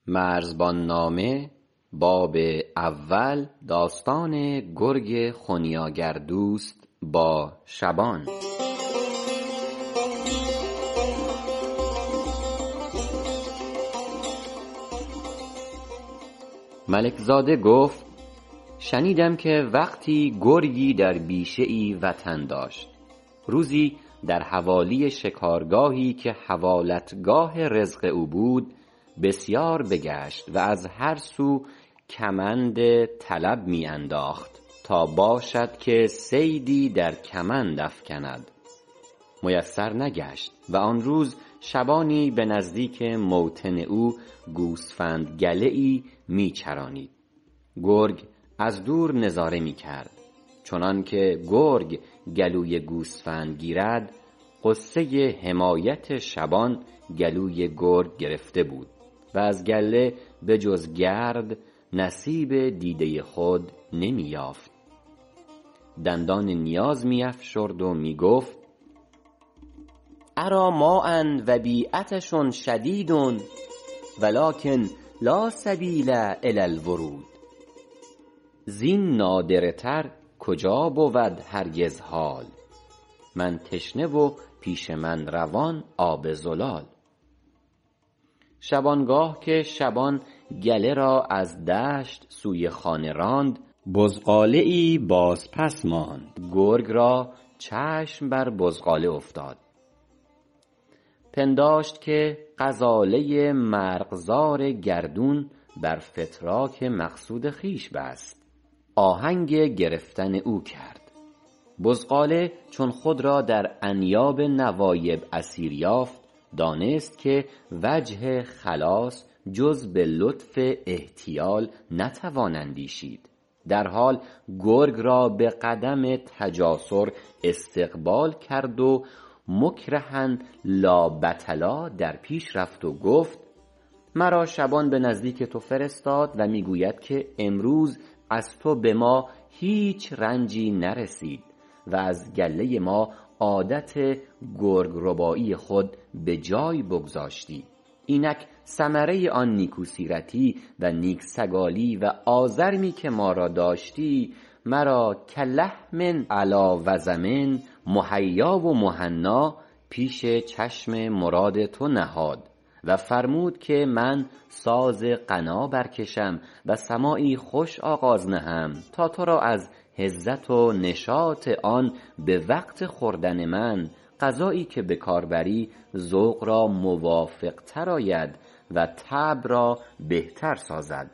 مرزبان نامه باب اول داستان گرگ خونیاگردوست با شبان. ملک زاده گفت شنیدم که وقتی گرگی در بیشه ای وطن داشت. روزی در حوالی شکارگاهی که حوالتگاه رزق او بود بسیار بگشت و از هر سو کمند طلب می انداخت تا باشد که صیدی در کمند افکند. میسر نگشت و آن روز شبانی به نزدیک موطن او گوسفند گله ای می چرانید. گرگ از دور نظاره می کرد. چنان که گرگ گلوی گوسفند گیرد، غصه حمایت شبان گلوی گرگ گرفته بود و از گله به جز گرد نصیب دیده خود نمی یافت. دندان نیاز می افشرد و می گفت اری ماء و بی عطش شدید ولکن لا سبیل الی الورود. زین نادره تر کجا بود هرگز حال، من تشنه و پیش من روان آب زلال. شبانگاه که شبان گله را از دشت سوی خانه راند، بزغاله ای باز پس ماند. گرگ را چشم بر بزغاله افتاد. پنداشت که غزاله مرغزار گردون بر فتراک مقصود خویش بست. آهنگ گرفتن او کرد. بزغاله چون خود را در انیاب نوایب اسیر یافت، دانست که وجه خلاص جز به لطف احتیال نتوان اندیشید. در حال گرگ را به قدم تجاسر استقبال کرد و مکرها لا بطلا در پیش رفت و گفت مرا شبان به نزدیک تو فرستاد و می گوید که امروز از تو به ما هیچ رنجی نرسید و از گله ما عادت گرگ ربایی خود به جای بگذاشتی. اینک ثمره آن نیکو سیرتی و نیک سگالی و آزرمی که ما را داشتی مرا کلحم علی وضم مهیا و مهنا پیش چشم مراد تو نهاد و فرمود که من ساز غنا برکشم و سماعی خوش آغاز نهم تا تو را از هزت و نشاط آن به وقت خوردن من غذایی که به کار بری ذوق را موافق تر آید و طبع را بهتر سازد.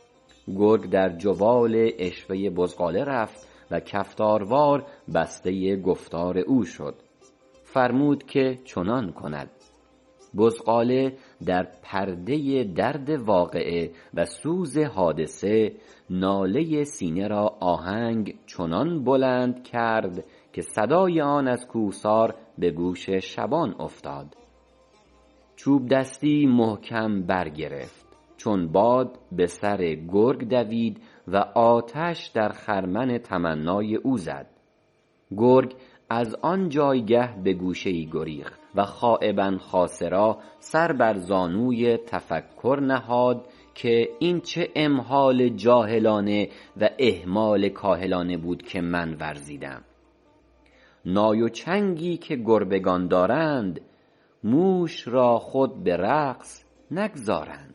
گرگ در جوال عشوه بزغاله رفت و کفتاروار بسته گفتار او شد. فرمود که چنان کند. بزغاله در پرده درد واقعه و سوز حادثه ناله سینه را آهنگ چنان بلند کرد که صدای آن از کوهسار به گوش شبان افتاد. چوب دستی محکم برگرفت. چون باد به سر گرگ دوید و آتش در خرمن تمنای او زد. گرگ از آن جایگه به گوشه ای گریخت و خائبا خاسرا سر بر زانوی تفکر نهاد که این چه امهال جاهلانه و اهمال کاهلانه بود که من ورزیدم. نای و چنگی که گربگان دارند موش را خود به رقص نگذارند.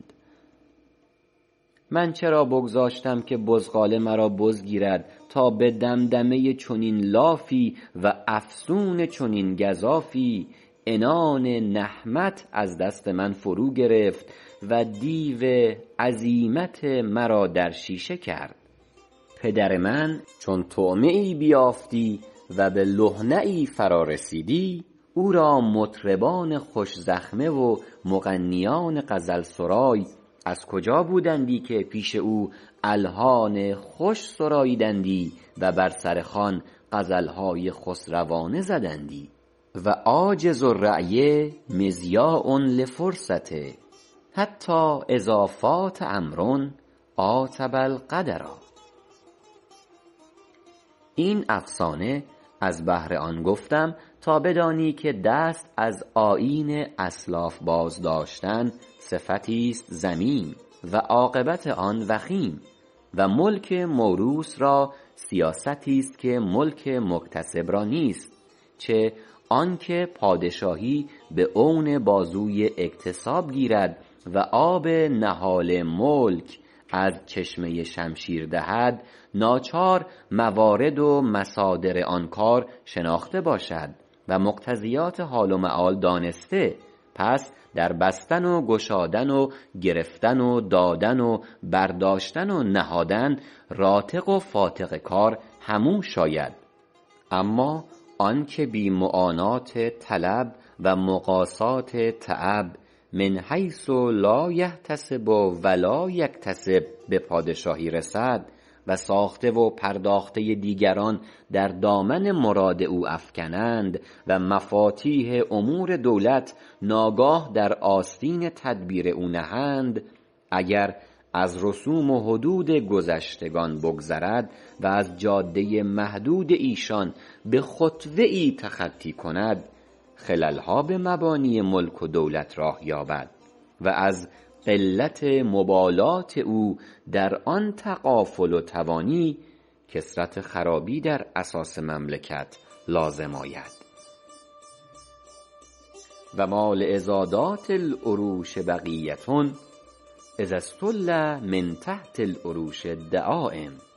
من چرا بگذاشتم که بزغاله مرا بزگیرد تا به دمدمه چنین لافی و افسون چنین گزافی عنان نهمت از دست من فرو گرفت و دیو عزیمت مرا در شیشه کرد. پدر من چون طعمه ای بیافتی و به لهنه ای فرا رسیدی، او را مطربان خوش زخمه و مغنیان غزل سرای از کجا بودندی که پیش او الحان خوش سراییدندی و بر سر خوان غزلهای خسروانه زدندی. و عاجز الرأی مضیاع لفرصته حتی اذا فات امر عاتب القدرا. این افسانه از بهر آن گفتم تا بدانی که دست از آیین اسلاف باز داشتن صفتی است ذمیم و عاقبت آن وخیم و ملک موروث را سیاستی است که ملک مکتسب را نیست، چه آن که پادشاهی به عون بازوی اکتساب گیرد و آب نهال ملک از چشمه شمشیر دهد، ناچار موارد و مصادر آن کار شناخته باشد و مقتضیات حال و مآل دانسته، پس در بستن و گشادن و گرفتن و دادن و برداشتن و نهادن راتق و فاتق کار همو شاید. اما آن که بی معانات طلب و مقاسات تعب من حیث لا یحتسب و لا یکتسب به پادشاهی رسد و ساخته و پرداخته دیگران در دامن مراد او افکنند و مفاتیح امور دولت ناگاه در آستین تدبیر او نهند، اگر از رسوم و حدود گذشتگان بگذرد و از جاده محدود ایشان به خطوه ای تخطی کند، خللها به مبانی ملک و دولت راه یابد و از قلت مبالات او در آن تغافل و توانی کثرت خرابی در اساس مملکت لازم آید. و ما لعضادات العروش بقیة اذا استل من تحت العروش الدعائم.